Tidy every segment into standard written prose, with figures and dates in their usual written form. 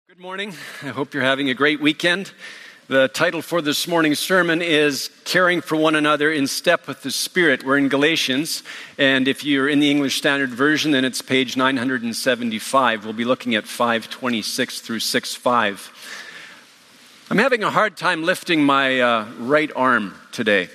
Good morning. I hope you're having a great weekend. The title for this morning's sermon is Caring for One Another in Step with the Spirit. We're in Galatians, and if you're in the English Standard Version, then it's page 975. We'll be looking at 5:26 through 6:5. I'm having a hard time lifting my right arm today.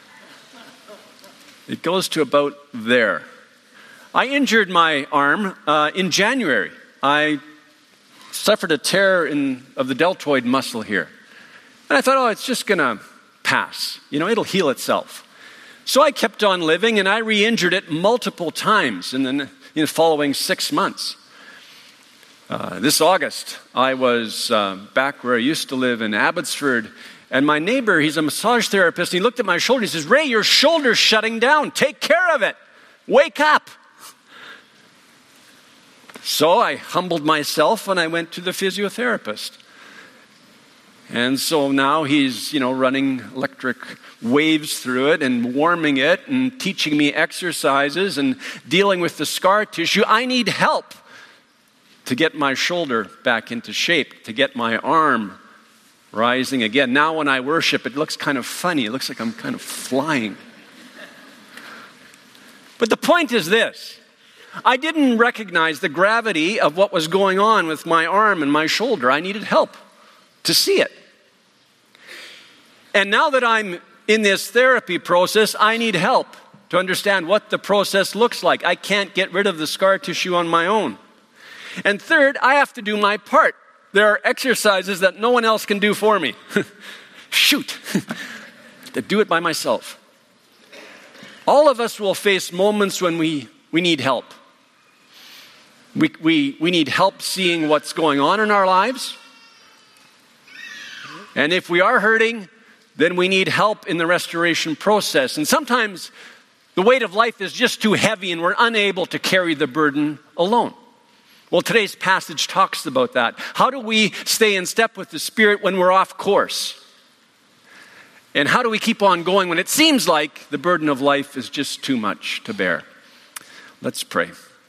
It goes to about there. I injured my arm in January. I suffered a tear of the deltoid muscle here. And I thought, it's just going to pass. It'll heal itself. So I kept on living, and I re-injured it multiple times in the following 6 months. This August, I was back where I used to live in Abbotsford, and my neighbor, he's a massage therapist, and he looked at my shoulder, he says, "Ray, your shoulder's shutting down. Take care of it. Wake up." So I humbled myself and I went to the physiotherapist. And so now he's, running electric waves through it and warming it and teaching me exercises and dealing with the scar tissue. I need help to get my shoulder back into shape, to get my arm rising again. Now when I worship, it looks kind of funny. It looks like I'm kind of flying. But the point is this. I didn't recognize the gravity of what was going on with my arm and my shoulder. I needed help to see it. And now that I'm in this therapy process, I need help to understand what the process looks like. I can't get rid of the scar tissue on my own. And third, I have to do my part. There are exercises that no one else can do for me. Shoot. To do it by myself. All of us will face moments when we need help. We need help seeing what's going on in our lives. And if we are hurting, then we need help in the restoration process. And sometimes the weight of life is just too heavy and we're unable to carry the burden alone. Well, today's passage talks about that. How do we stay in step with the Spirit when we're off course? And how do we keep on going when it seems like the burden of life is just too much to bear? Let's pray.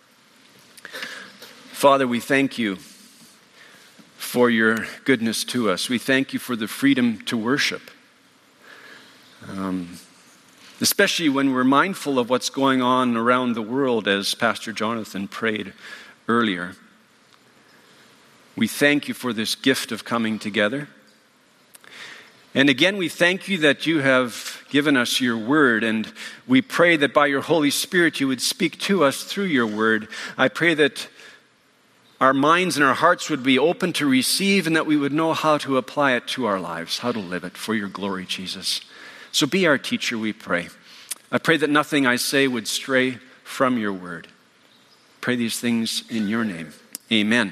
Father, we thank you for your goodness to us. We thank you for the freedom to worship. Especially when we're mindful of what's going on around the world, as Pastor Jonathan prayed earlier. We thank you for this gift of coming together. And again, we thank you that you have given us your word, and we pray that by your Holy Spirit you would speak to us through your word. I pray that our minds and our hearts would be open to receive, and that we would know how to apply it to our lives, how to live it for your glory, Jesus. So be our teacher, we pray. I pray that nothing I say would stray from your word. Pray these things in your name. Amen.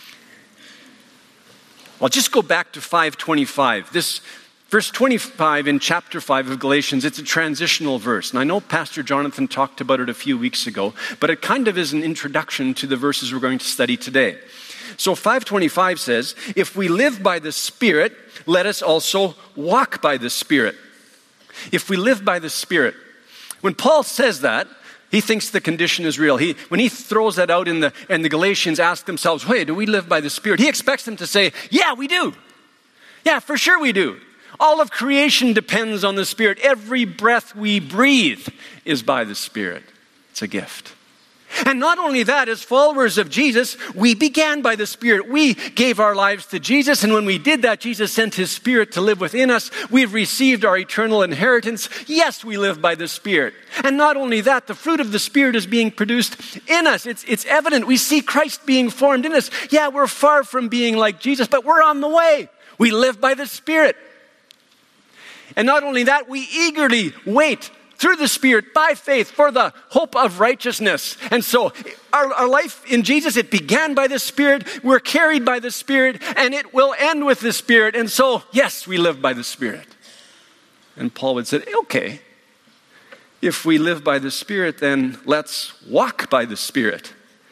I'll just go back to 5:25. This verse 25 in chapter 5 of Galatians, it's a transitional verse. And I know Pastor Jonathan talked about it a few weeks ago, but it kind of is an introduction to the verses we're going to study today. So 5:25 says, "If we live by the Spirit, let us also walk by the Spirit." If we live by the Spirit. When Paul says that, he thinks the condition is real. When he throws that out and the Galatians ask themselves, "Hey, do we live by the Spirit?" He expects them to say, "Yeah, we do. Yeah, for sure we do. All of creation depends on the Spirit. Every breath we breathe is by the Spirit." It's a gift. And not only that, as followers of Jesus, we began by the Spirit. We gave our lives to Jesus, and when we did that, Jesus sent his Spirit to live within us. We've received our eternal inheritance. Yes, we live by the Spirit. And not only that, the fruit of the Spirit is being produced in us. It's evident. We see Christ being formed in us. Yeah, we're far from being like Jesus, but we're on the way. We live by the Spirit. And not only that, we eagerly wait through the Spirit, by faith, for the hope of righteousness. And so our life in Jesus, it began by the Spirit, we're carried by the Spirit, and it will end with the Spirit. And so, yes, we live by the Spirit. And Paul would say, okay, if we live by the Spirit, then let's walk by the Spirit.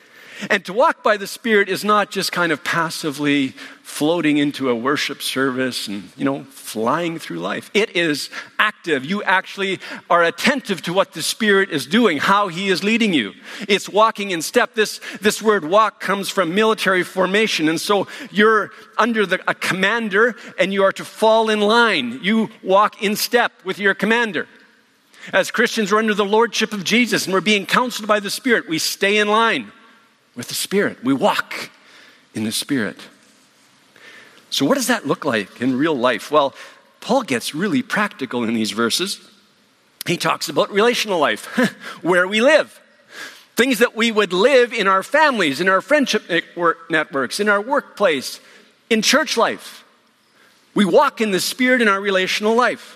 And to walk by the Spirit is not just kind of passively floating into a worship service and, flying through life. It is active. You actually are attentive to what the Spirit is doing, how He is leading you. It's walking in step. This word walk comes from military formation. And so you're under a commander and you are to fall in line. You walk in step with your commander. As Christians, we're under the lordship of Jesus and we're being counseled by the Spirit. We stay in line with the Spirit. We walk in the Spirit. So what does that look like in real life? Well, Paul gets really practical in these verses. He talks about relational life, where we live. Things that we would live in our families, in our friendship networks, in our workplace, in church life. We walk in the Spirit in our relational life.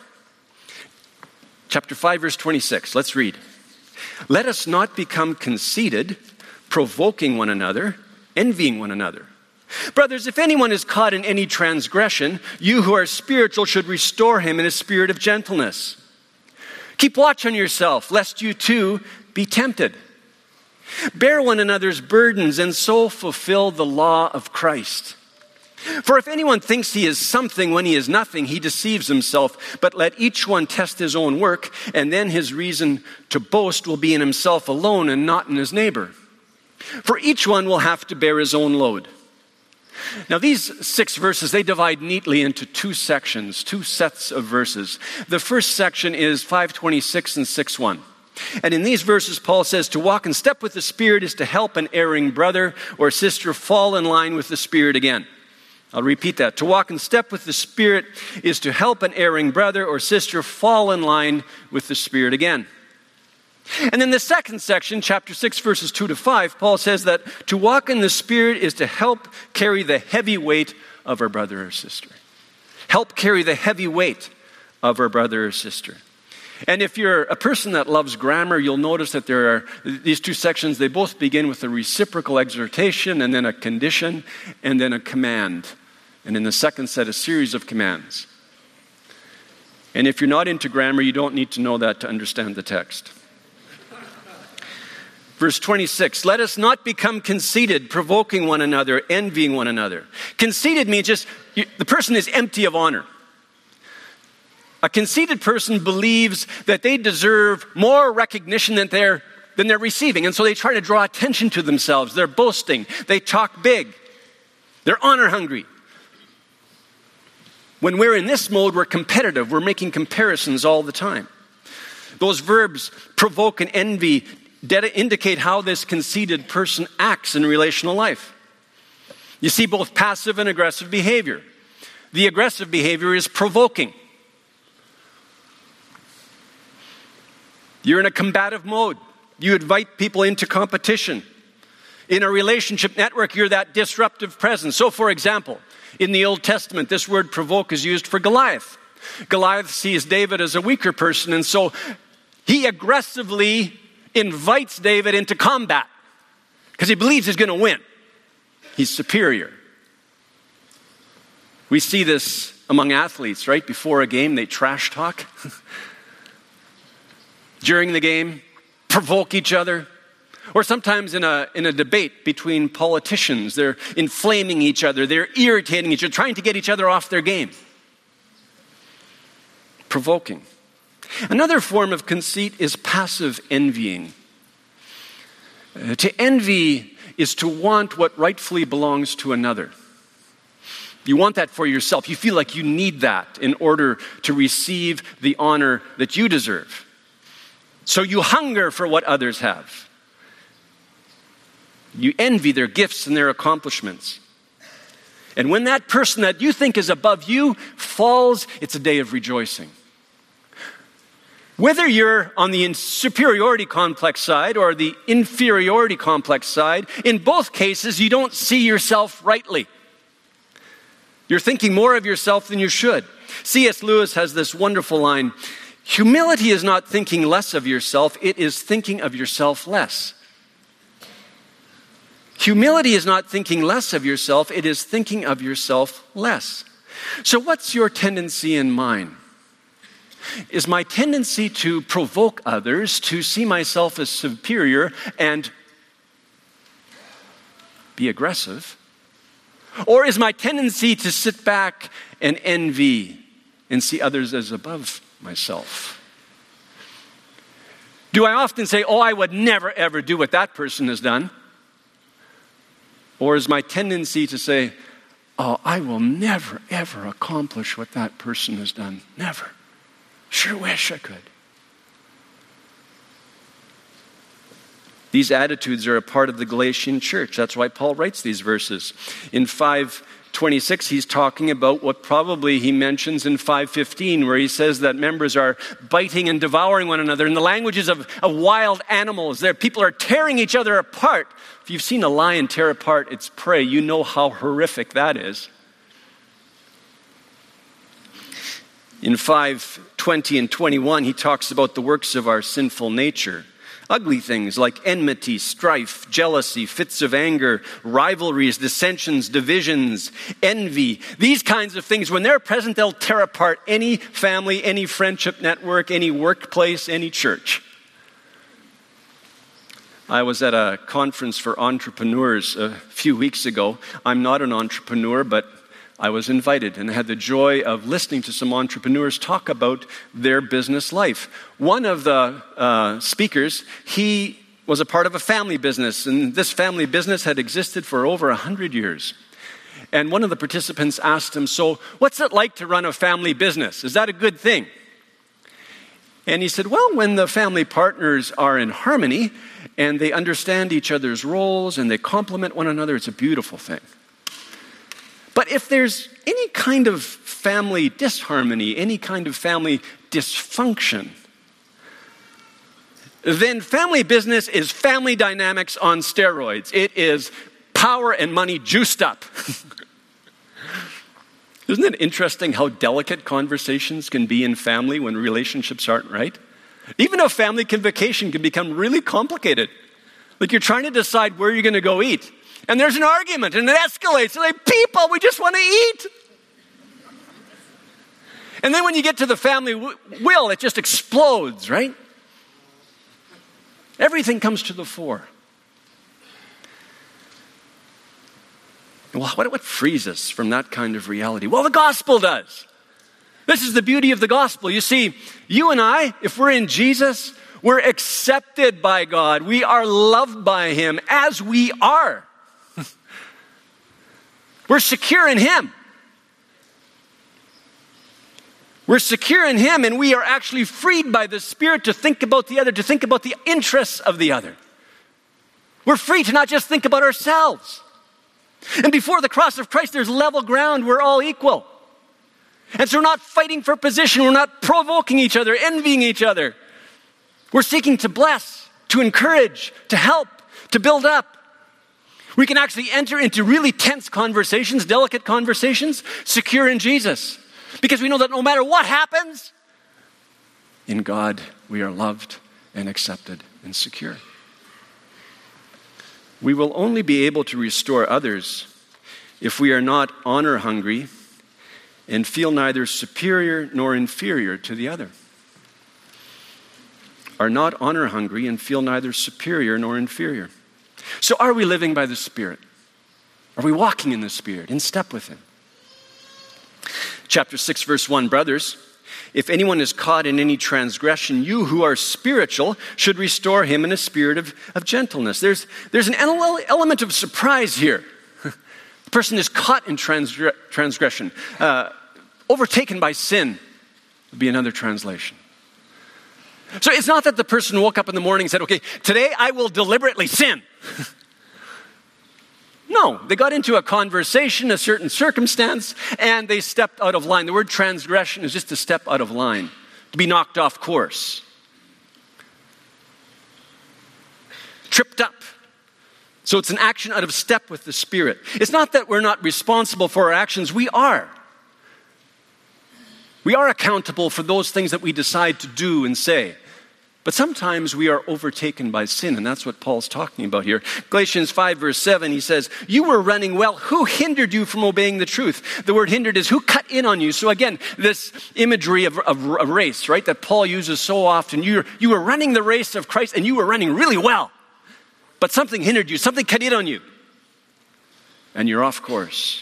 Chapter 5, verse 26. Let's read. Let us not become conceited, provoking one another, envying one another. Brothers, if anyone is caught in any transgression, you who are spiritual should restore him in a spirit of gentleness. Keep watch on yourself, lest you too be tempted. Bear one another's burdens and so fulfill the law of Christ. For if anyone thinks he is something when he is nothing, he deceives himself. But let each one test his own work, and then his reason to boast will be in himself alone and not in his neighbor. For each one will have to bear his own load. Now these 6 verses, they divide neatly into 2 sections, 2 sets of verses. The first section is 5:26 and 6:1. And in these verses, Paul says to walk in step with the Spirit is to help an erring brother or sister fall in line with the Spirit again. I'll repeat that. To walk in step with the Spirit is to help an erring brother or sister fall in line with the Spirit again. And then the second section, chapter 6, verses 2 to 5, Paul says that to walk in the Spirit is to help carry the heavy weight of our brother or sister. Help carry the heavy weight of our brother or sister. And if you're a person that loves grammar, you'll notice that there are these 2 sections, they both begin with a reciprocal exhortation and then a condition and then a command. And in the second set, a series of commands. And if you're not into grammar, you don't need to know that to understand the text. Verse 26, let us not become conceited, provoking one another, envying one another. Conceited means just the person is empty of honor. A conceited person believes that they deserve more recognition than they're receiving. And so they try to draw attention to themselves. They're boasting. They talk big. They're honor hungry. When we're in this mode, we're competitive. We're making comparisons all the time. Those verbs, provoke and envy, indicate how this conceited person acts in relational life. You see both passive and aggressive behavior. The aggressive behavior is provoking. You're in a combative mode. You invite people into competition. In a relationship network, you're that disruptive presence. So, for example, in the Old Testament, this word provoke is used for Goliath. Goliath sees David as a weaker person, and so he aggressively invites David into combat because he believes he's going to win. He's superior. We see this among athletes, right? Before a game, they trash talk. During the game, provoke each other. Or sometimes in a debate between politicians, they're inflaming each other, they're irritating each other, trying to get each other off their game. Provoking. Another form of conceit is passive envying. To envy is to want what rightfully belongs to another. You want that for yourself. You feel like you need that in order to receive the honor that you deserve. So you hunger for what others have. You envy their gifts and their accomplishments. And when that person that you think is above you falls, it's a day of rejoicing. Whether you're on the superiority complex side or the inferiority complex side, in both cases, you don't see yourself rightly. You're thinking more of yourself than you should. C.S. Lewis has this wonderful line, humility is not thinking less of yourself, it is thinking of yourself less. Humility is not thinking less of yourself, it is thinking of yourself less. So what's your tendency in mine? Is my tendency to provoke others, to see myself as superior and be aggressive? Or is my tendency to sit back and envy and see others as above myself? Do I often say, I would never ever do what that person has done? Or is my tendency to say, I will never ever accomplish what that person has done? Never. Sure wish I could. These attitudes are a part of the Galatian church. That's why Paul writes these verses. In 5:26, he's talking about what probably he mentions in 5:15, where he says that members are biting and devouring one another in the languages of wild animals. People are tearing each other apart. If you've seen a lion tear apart its prey, you know how horrific that is. In 5:20 and 21, he talks about the works of our sinful nature. Ugly things like enmity, strife, jealousy, fits of anger, rivalries, dissensions, divisions, envy. These kinds of things, when they're present, they'll tear apart any family, any friendship network, any workplace, any church. I was at a conference for entrepreneurs a few weeks ago. I'm not an entrepreneur, but I was invited and had the joy of listening to some entrepreneurs talk about their business life. One of the speakers, he was a part of a family business, and this family business had existed for over 100 years. And one of the participants asked him, so what's it like to run a family business? Is that a good thing? And he said, well, when the family partners are in harmony and they understand each other's roles and they complement one another, it's a beautiful thing. But if there's any kind of family disharmony, any kind of family dysfunction, then family business is family dynamics on steroids. It is power and money juiced up. Isn't it interesting how delicate conversations can be in family when relationships aren't right? Even a family vacation can become really complicated. Like you're trying to decide where you're going to go eat. And there's an argument, and it escalates. And like, people, we just want to eat. And then when you get to the family will, it just explodes, right? Everything comes to the fore. Well, what frees us from that kind of reality? Well, the gospel does. This is the beauty of the gospel. You see, you and I, if we're in Jesus, we're accepted by God. We are loved by Him as we are. We're secure in Him. We're secure in Him, and we are actually freed by the Spirit to think about the other, to think about the interests of the other. We're free to not just think about ourselves. And before the cross of Christ, there's level ground. We're all equal. And so we're not fighting for position. We're not provoking each other, envying each other. We're seeking to bless, to encourage, to help, to build up. We can actually enter into really tense conversations, delicate conversations, secure in Jesus. Because we know that no matter what happens, in God we are loved and accepted and secure. We will only be able to restore others if we are not honor hungry and feel neither superior nor inferior to the other. Are not honor hungry and feel neither superior nor inferior. So are we living by the Spirit? Are we walking in the Spirit, in step with Him? Chapter 6, verse 1, brothers, if anyone is caught in any transgression, you who are spiritual should restore him in a spirit of gentleness. There's an element of surprise here. The person is caught in transgression. Overtaken by sin would be another translation. So it's not that the person woke up in the morning and said, okay, today I will deliberately sin. No, they got into a conversation, a certain circumstance, and they stepped out of line. The word transgression is just to step out of line, to be knocked off course. Tripped up. So it's an action out of step with the Spirit. It's not that we're not responsible for our actions. We are. We are accountable for those things that we decide to do and say. But sometimes we are overtaken by sin, and that's what Paul's talking about here. Galatians 5, verse 7, he says, you were running well. Who hindered you from obeying the truth? The word hindered is who cut in on you. So again, this imagery of a race, right, that Paul uses so often. You were running the race of Christ, and you were running really well. But something hindered you. Something cut in on you. and you're off course.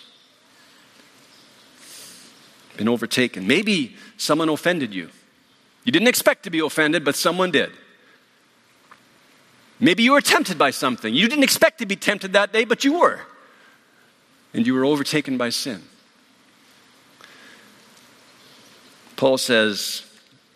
Been overtaken. Maybe someone offended you. You didn't expect to be offended, but someone did. Maybe you were tempted by something. You didn't expect to be tempted that day, but you were. And you were overtaken by sin. Paul says,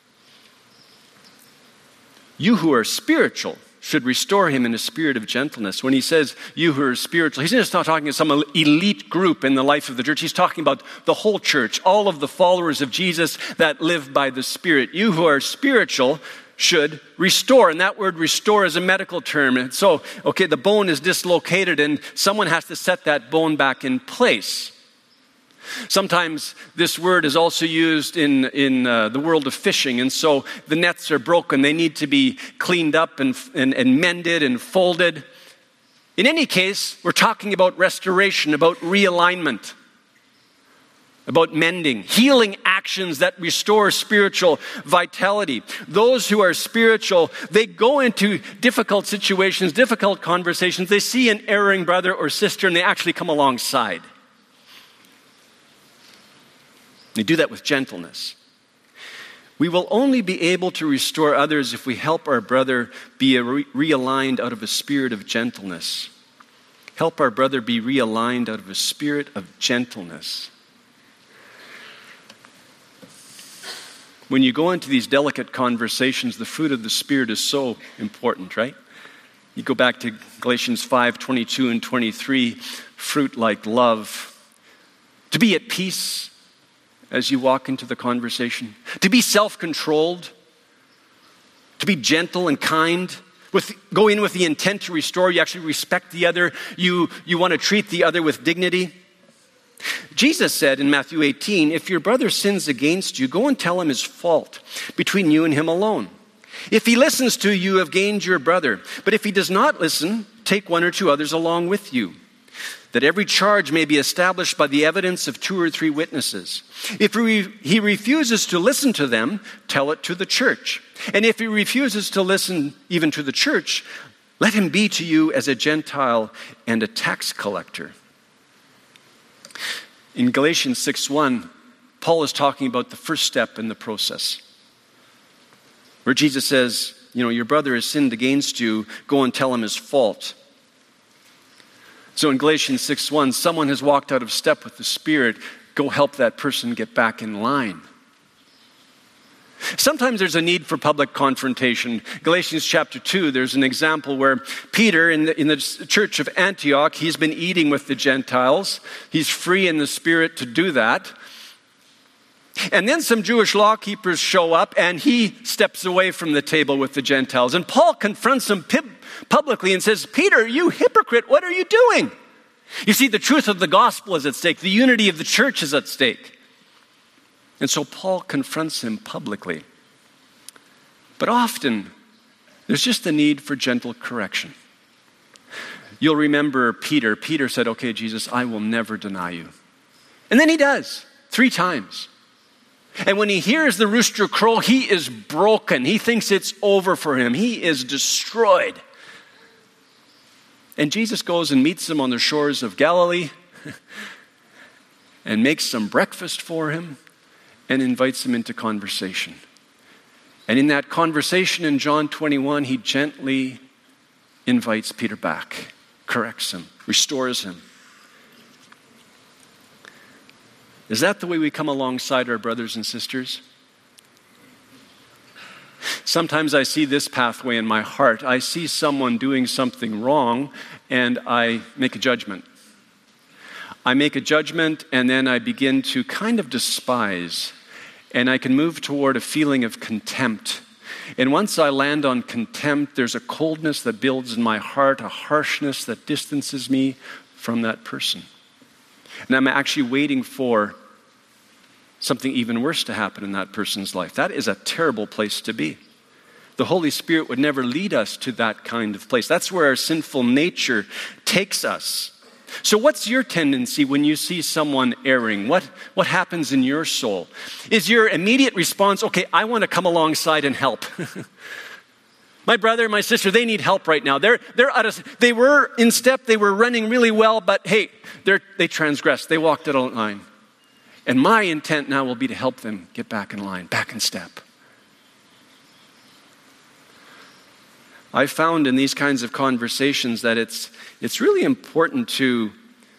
you who are spiritual should restore him in a spirit of gentleness. When he says you who are spiritual, he's just not talking to some elite group in the life of the church. He's talking about the whole church, all of the followers of Jesus that live by the Spirit. You who are spiritual should restore. And that word restore is a medical term. And so, the bone is dislocated and someone has to set that bone back in place. Sometimes this word is also used in the world of fishing. And so the nets are broken. They need to be cleaned up and mended and folded. In any case, we're talking about restoration, about realignment, about mending, healing actions that restore spiritual vitality. Those who are spiritual, they go into difficult situations, difficult conversations. They see an erring brother or sister and they actually come alongside. They do that with gentleness. We will only be able to restore others if we help our brother be realigned out of a spirit of gentleness. Help our brother be realigned out of a spirit of gentleness. When you go into these delicate conversations, the fruit of the Spirit is so important, right? You go back to Galatians 5:22 and 23, fruit like love. To be at peace as you walk into the conversation. To be self-controlled. To be gentle and kind. Go in with the intent to restore. You actually respect the other. You want to treat the other with dignity. Jesus said in Matthew 18, if your brother sins against you, go and tell him his fault between you and him alone. If he listens to you, you have gained your brother. But if he does not listen, take one or two others along with you, that every charge may be established by the evidence of 2 or 3 witnesses. If he refuses to listen to them, tell it to the church. And if he refuses to listen even to the church, let him be to you as a Gentile and a tax collector. In Galatians 6:1, Paul is talking about the first step in the process, where Jesus says, your brother has sinned against you, go and tell him his fault. So in Galatians 6:1, someone has walked out of step with the Spirit, go help that person get back in line. Sometimes there's a need for public confrontation. Galatians chapter 2, there's an example where Peter in the church of Antioch, he's been eating with the Gentiles. He's free in the Spirit to do that. And then some Jewish law keepers show up and he steps away from the table with the Gentiles. And Paul confronts him publicly and says, Peter, you hypocrite, what are you doing? You see, the truth of the gospel is at stake. The unity of the church is at stake. And so Paul confronts him publicly. But often, there's just a need for gentle correction. You'll remember Peter. Peter said, okay, Jesus, I will never deny you. And then he does, 3 times. And when he hears the rooster crow, he is broken. He thinks it's over for him. He is destroyed. And Jesus goes and meets him on the shores of Galilee and makes some breakfast for him and invites him into conversation. And in that conversation in John 21, he gently invites Peter back, corrects him, restores him. Is that the way we come alongside our brothers and sisters? Sometimes I see this pathway in my heart. I see someone doing something wrong and I make a judgment. I make a judgment and then I begin to kind of despise, and I can move toward a feeling of contempt. And once I land on contempt, there's a coldness that builds in my heart, a harshness that distances me from that person. And I'm actually waiting for something even worse to happen in that person's life. That is a terrible place to be. The Holy Spirit would never lead us to that kind of place. That's where our sinful nature takes us. So what's your tendency when you see someone erring? What happens in your soul? Is your immediate response, okay, I want to come alongside and help? My brother, my sister, they need help right now. They were in step, they were running really well, but hey, they transgressed. They walked out of line. And my intent now will be to help them get back in line, back in step. I found in these kinds of conversations that it's really important to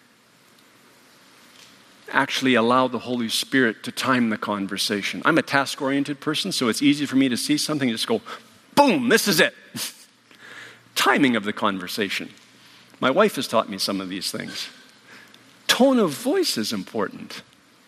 actually allow the Holy Spirit to time the conversation. I'm a task-oriented person, so it's easy for me to see something and just go, boom, this is it. Timing of the conversation. My wife has taught me some of these things. Tone of voice is important.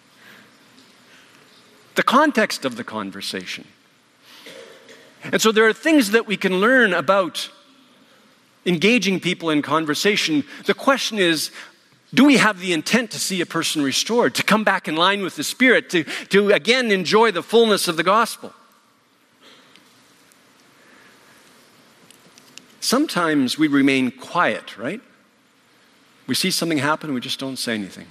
The context of the conversation. And so there are things that we can learn about engaging people in conversation. The question is, do we have the intent to see a person restored, to come back in line with the Spirit, to again enjoy the fullness of the gospel? Sometimes we remain quiet, right? We see something happen, we just don't say anything.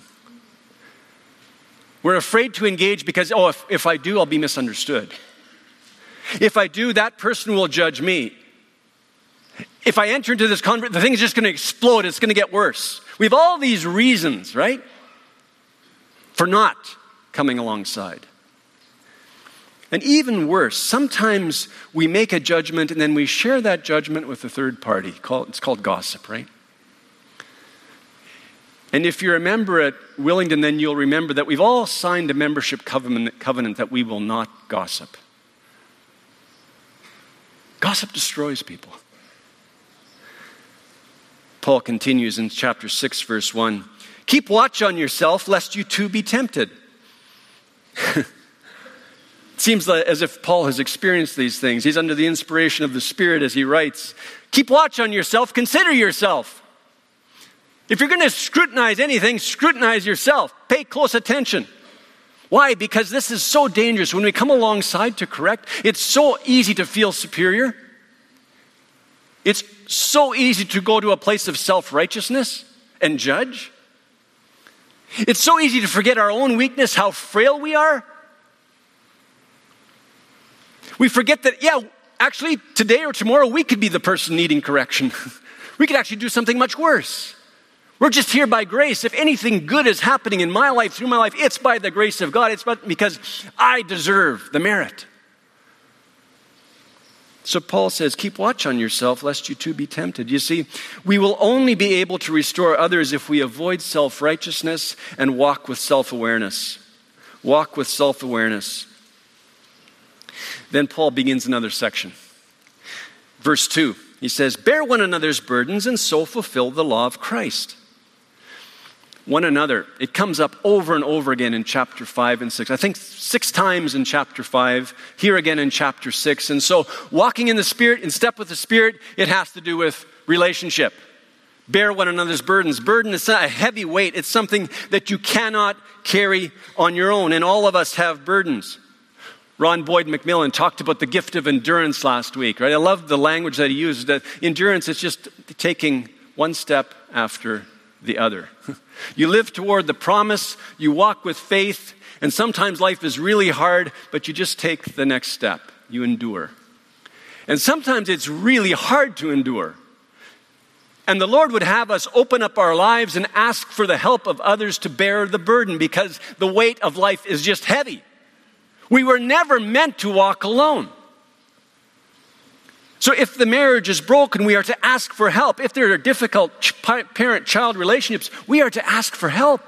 We're afraid to engage because, if I do, I'll be misunderstood. If I do, that person will judge me. If I enter into this conversation, the thing's just going to explode. It's going to get worse. We have all these reasons, right, for not coming alongside. And even worse, sometimes we make a judgment and then we share that judgment with a third party. It's called gossip, right? And if you're a member at Willingdon, then you'll remember that we've all signed a membership covenant that we will not gossip. Gossip destroys people. Paul continues in chapter 6, verse 1. Keep watch on yourself, lest you too be tempted. It seems as if Paul has experienced these things. He's under the inspiration of the Spirit as he writes. Keep watch on yourself, consider yourself. If you're going to scrutinize anything, scrutinize yourself. Pay close attention. Why? Because this is so dangerous. When we come alongside to correct, it's so easy to feel superior. It's so easy to go to a place of self-righteousness and judge. It's so easy to forget our own weakness, how frail we are. We forget that, actually today or tomorrow we could be the person needing correction. We could actually do something much worse. We're just here by grace. If anything good is happening in my life, through my life, it's by the grace of God. It's because I deserve the merit. So Paul says, keep watch on yourself, lest you too be tempted. You see, we will only be able to restore others if we avoid self-righteousness and walk with self-awareness. Walk with self-awareness. Then Paul begins another section. Verse 2, he says, bear one another's burdens and so fulfill the law of Christ. One another. It comes up over and over again in chapter 5 and 6. I think 6 times in chapter 5, here again in chapter 6. And so walking in the Spirit, in step with the Spirit, it has to do with relationship. Bear one another's burdens. Burden is a heavy weight. It's something that you cannot carry on your own. And all of us have burdens. Ron Boyd McMillan talked about the gift of endurance last week, right? I love the language that he used. That endurance is just taking one step after the other. You live toward the promise, you walk with faith, and sometimes life is really hard, but you just take the next step. You endure. And sometimes it's really hard to endure. And the Lord would have us open up our lives and ask for the help of others to bear the burden because the weight of life is just heavy. We were never meant to walk alone. So if the marriage is broken, we are to ask for help. If there are difficult parent-child relationships, we are to ask for help.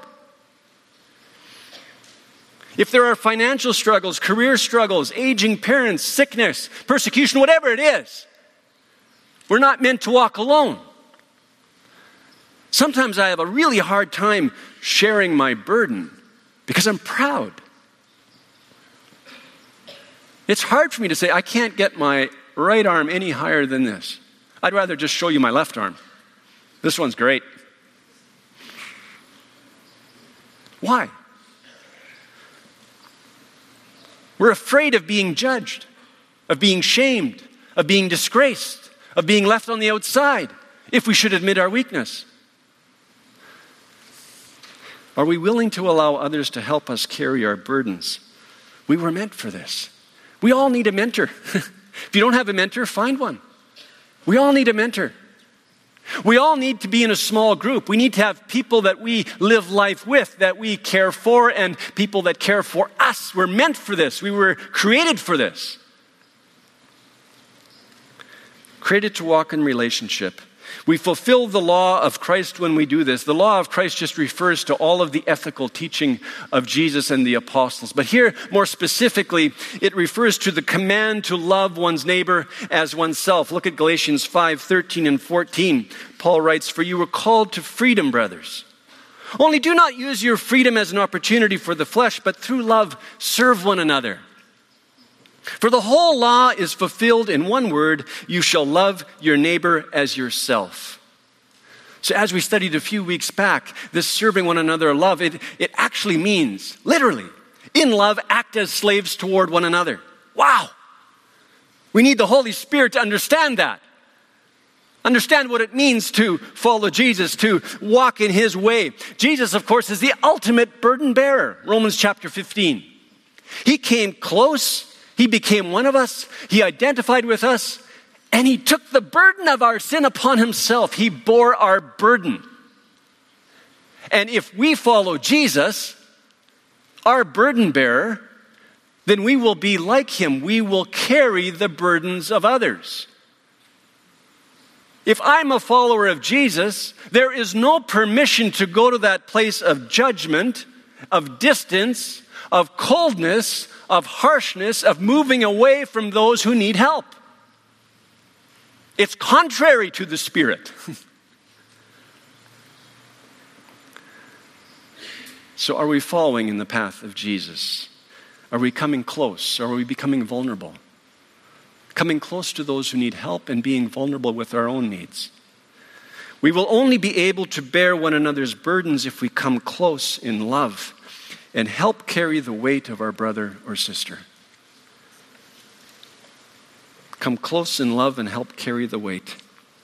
If there are financial struggles, career struggles, aging parents, sickness, persecution, whatever it is, we're not meant to walk alone. Sometimes I have a really hard time sharing my burden because I'm proud. It's hard for me to say, I can't get my right arm any higher than this. I'd rather just show you my left arm. This one's great. Why? We're afraid of being judged, of being shamed, of being disgraced, of being left on the outside if we should admit our weakness. Are we willing to allow others to help us carry our burdens? We were meant for this. We all need a mentor. If you don't have a mentor, find one. We all need a mentor. We all need to be in a small group. We need to have people that we live life with, that we care for, and people that care for us. We're meant for this. We were created for this. Created to walk in relationship. We fulfill the law of Christ when we do this. The law of Christ just refers to all of the ethical teaching of Jesus and the apostles. But here, more specifically, it refers to the command to love one's neighbor as oneself. Look at Galatians 5:13 and 14. Paul writes, "For you were called to freedom, brothers. Only do not use your freedom as an opportunity for the flesh, but through love serve one another. For the whole law is fulfilled in one word, you shall love your neighbor as yourself." So as we studied a few weeks back, this serving one another love, it actually means, literally, in love, act as slaves toward one another. Wow! We need the Holy Spirit to understand that. Understand what it means to follow Jesus, to walk in His way. Jesus, of course, is the ultimate burden bearer. Romans chapter 15. He came close. He became one of us. He identified with us. And He took the burden of our sin upon Himself. He bore our burden. And if we follow Jesus, our burden bearer, then we will be like Him. We will carry the burdens of others. If I'm a follower of Jesus, there is no permission to go to that place of judgment, of distance, of coldness, of harshness, of moving away from those who need help. It's contrary to the Spirit. So are we following in the path of Jesus? Are we coming close? Or are we becoming vulnerable? Coming close to those who need help and being vulnerable with our own needs. We will only be able to bear one another's burdens if we come close in love and help carry the weight of our brother or sister. Come close in love and help carry the weight.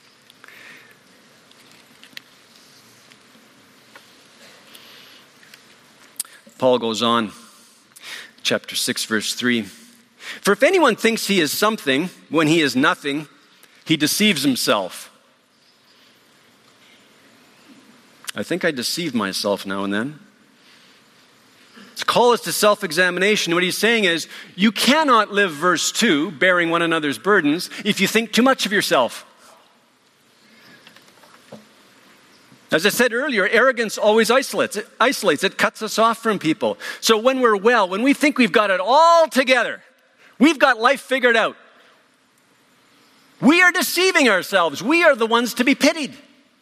Paul goes on, chapter 6, verse 3. "For if anyone thinks he is something when he is nothing, he deceives himself." I think I deceive myself now and then. His call is to self-examination. What he's saying is, you cannot live, verse 2, bearing one another's burdens, if you think too much of yourself. As I said earlier, arrogance always isolates. It cuts us off from people. So when we're well, when we think we've got it all together, we've got life figured out, we are deceiving ourselves. We are the ones to be pitied.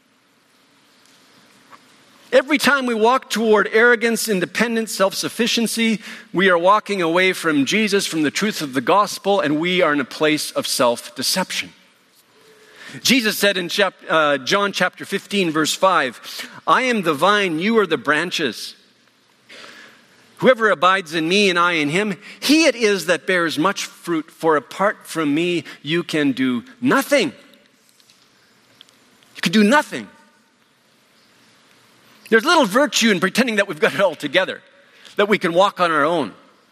Every time we walk toward arrogance, independence, self-sufficiency, we are walking away from Jesus, from the truth of the gospel, and we are in a place of self-deception. Jesus said in John chapter 15, verse 5, "I am the vine, you are the branches. Whoever abides in me and I in him, he it is that bears much fruit, for apart from me you can do nothing." You can do nothing. There's little virtue in pretending that we've got it all together, that we can walk on our own.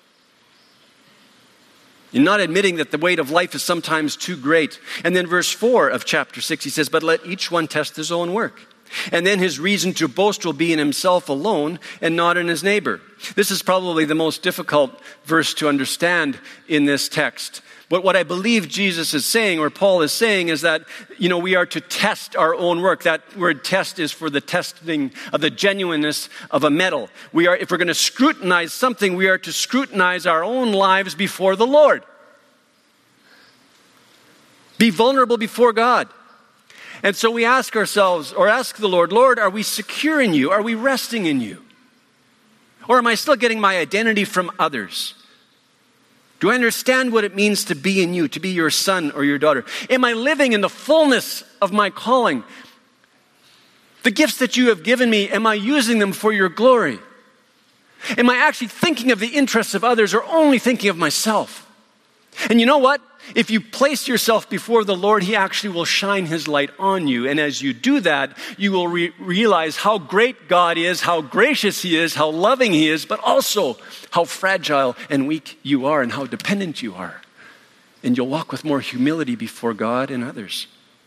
In not admitting that the weight of life is sometimes too great. And then verse 4 of chapter 6, he says, "But let each one test his own work. And then his reason to boast will be in himself alone and not in his neighbor." This is probably the most difficult verse to understand in this text. But what I believe Jesus is saying, or Paul is saying, is that, we are to test our own work. That word test is for the testing of the genuineness of a metal. If we're going to scrutinize something, we are to scrutinize our own lives before the Lord. Be vulnerable before God. And so we ask ourselves, or ask the Lord, "Lord, are we secure in you? Are we resting in you? Or am I still getting my identity from others? Do I understand what it means to be in you, to be your son or your daughter? Am I living in the fullness of my calling? The gifts that you have given me, am I using them for your glory? Am I actually thinking of the interests of others or only thinking of myself?" And you know what? If you place yourself before the Lord, He actually will shine His light on you. And as you do that, you will realize how great God is, how gracious He is, how loving He is, but also how fragile and weak you are and how dependent you are. And you'll walk with more humility before God and others.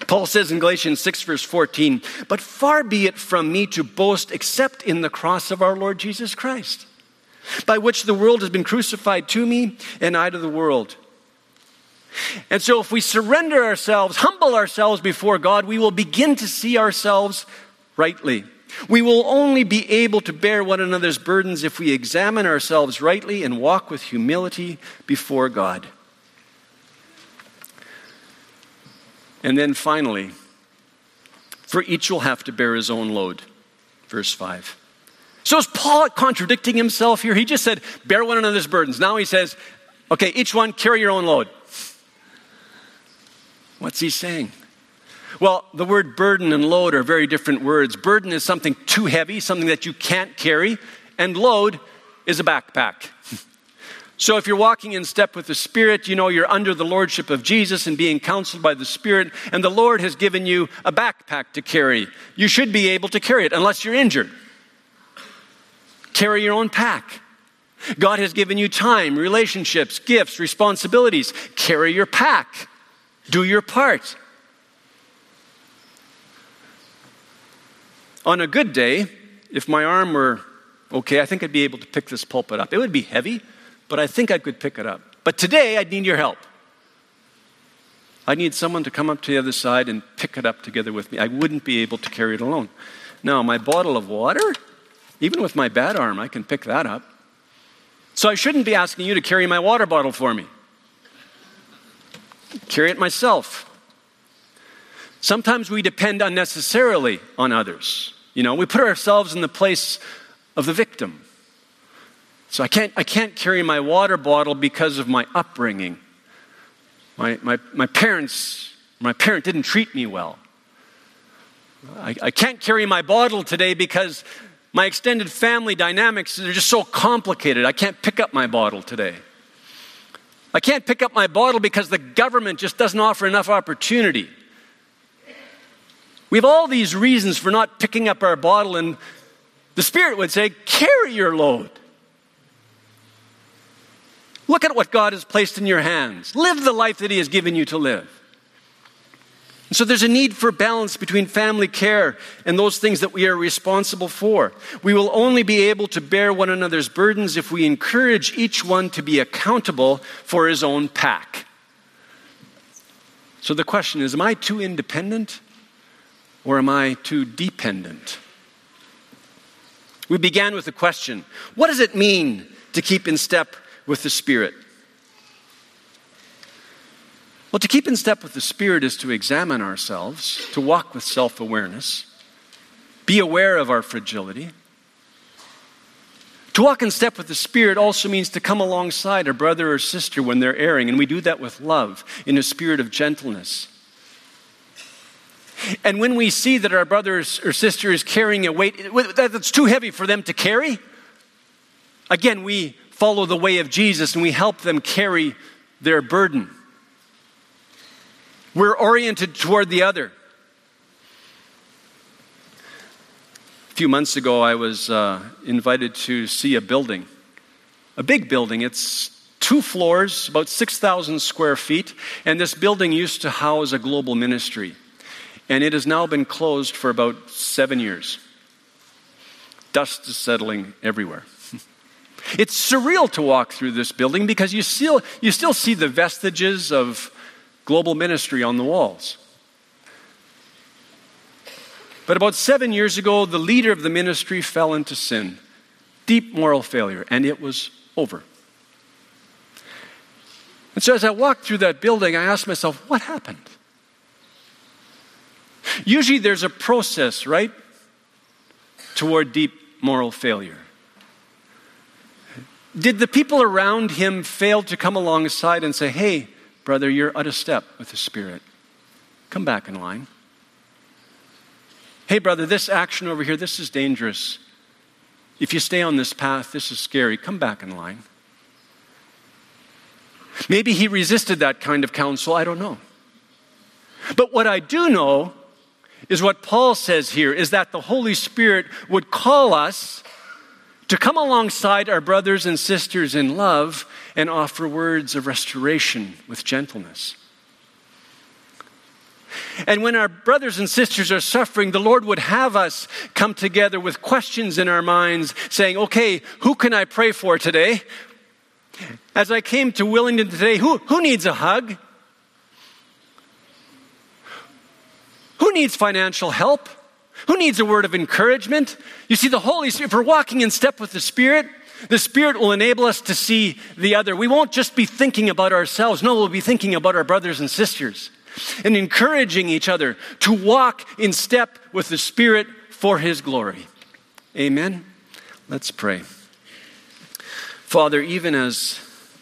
Paul says in Galatians 6, verse 14, "But far be it from me to boast except in the cross of our Lord Jesus Christ, by which the world has been crucified to me and I to the world." And so if we surrender ourselves, humble ourselves before God, we will begin to see ourselves rightly. We will only be able to bear one another's burdens if we examine ourselves rightly and walk with humility before God. And then finally, for each will have to bear his own load. Verse 5. So is Paul contradicting himself here? He just said, bear one another's burdens. Now he says, okay, each one carry your own load. What's he saying? Well, the word burden and load are very different words. Burden is something too heavy, something that you can't carry, and load is a backpack. So if you're walking in step with the Spirit, you know you're under the lordship of Jesus and being counseled by the Spirit, and the Lord has given you a backpack to carry. You should be able to carry it unless you're injured. Carry your own pack. God has given you time, relationships, gifts, responsibilities. Carry your pack. Do your part. On a good day, if my arm were okay, I think I'd be able to pick this pulpit up. It would be heavy, but I think I could pick it up. But today, I'd need your help. I need someone to come up to the other side and pick it up together with me. I wouldn't be able to carry it alone. Now, my bottle of water, even with my bad arm, I can pick that up. So I shouldn't be asking you to carry my water bottle for me. Carry it myself. Sometimes we depend unnecessarily on others. You know, we put ourselves in the place of the victim. So I can't carry my water bottle because of my upbringing. My parent didn't treat me well. I can't carry my bottle today because my extended family dynamics are just so complicated. I can't pick up my bottle today. I can't pick up my bottle because the government just doesn't offer enough opportunity. We have all these reasons for not picking up our bottle, and the Spirit would say, carry your load. Look at what God has placed in your hands. Live the life that He has given you to live. And so there's a need for balance between family care and those things that we are responsible for. We will only be able to bear one another's burdens if we encourage each one to be accountable for his own pack. So the question is, am I too independent or am I too dependent? We began with the question, what does it mean to keep in step with the Spirit? Well, to keep in step with the Spirit is to examine ourselves, to walk with self-awareness, be aware of our fragility. To walk in step with the Spirit also means to come alongside a brother or sister when they're erring, and we do that with love, in a spirit of gentleness. And when we see that our brother or sister is carrying a weight that's too heavy for them to carry, again, we follow the way of Jesus and we help them carry their burden. We're oriented toward the other. A few months ago, I was invited to see a building, a big building. It's 2 floors, about 6,000 square feet, and this building used to house a global ministry. And it has now been closed for about 7 years. Dust is settling everywhere. It's surreal to walk through this building because you still see the vestiges of global ministry on the walls. But about 7 years ago, the leader of the ministry fell into sin, deep moral failure, and it was over. And so as I walked through that building, I asked myself, what happened? Usually there's a process, right, toward deep moral failure. Did the people around him fail to come alongside and say, hey, brother, you're out of step with the Spirit. Come back in line. Hey, brother, this action over here, this is dangerous. If you stay on this path, this is scary. Come back in line. Maybe he resisted that kind of counsel. I don't know. But what I do know is what Paul says here, is that the Holy Spirit would call us to come alongside our brothers and sisters in love and offer words of restoration with gentleness. And when our brothers and sisters are suffering, the Lord would have us come together with questions in our minds saying, okay, who can I pray for today? As I came to Willingdon today, who needs a hug? Who needs financial help? Who needs a word of encouragement? You see, the Holy Spirit, if we're walking in step with the Spirit will enable us to see the other. We won't just be thinking about ourselves. No, we'll be thinking about our brothers and sisters and encouraging each other to walk in step with the Spirit for His glory. Amen. Let's pray. Father, even as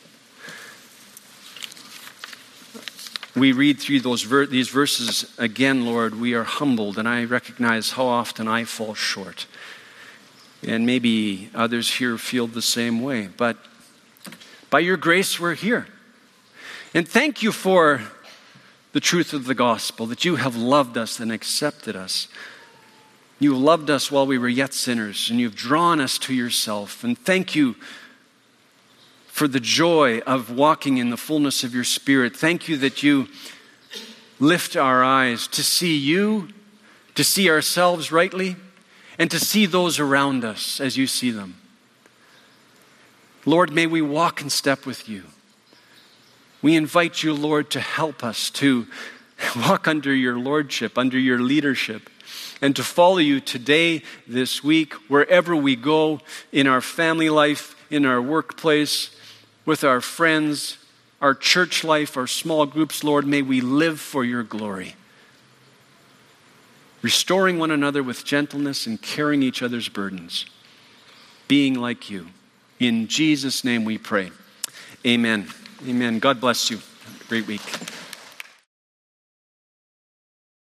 we read through these verses again, Lord, we are humbled, and I recognize how often I fall short. And maybe others here feel the same way. But by your grace, we're here. And thank you for the truth of the gospel, that you have loved us and accepted us. You loved us while we were yet sinners, and you've drawn us to yourself. And thank you for the joy of walking in the fullness of your Spirit. Thank you that you lift our eyes to see you, to see ourselves rightly, and to see those around us as you see them. Lord, may we walk in step with you. We invite you, Lord, to help us to walk under your lordship, under your leadership, and to follow you today, this week, wherever we go, in our family life, in our workplace, with our friends, our church life, our small groups. Lord, may we live for your glory, restoring one another with gentleness and carrying each other's burdens, being like you. In Jesus' name we pray. Amen. Amen. God bless you. Have a great week.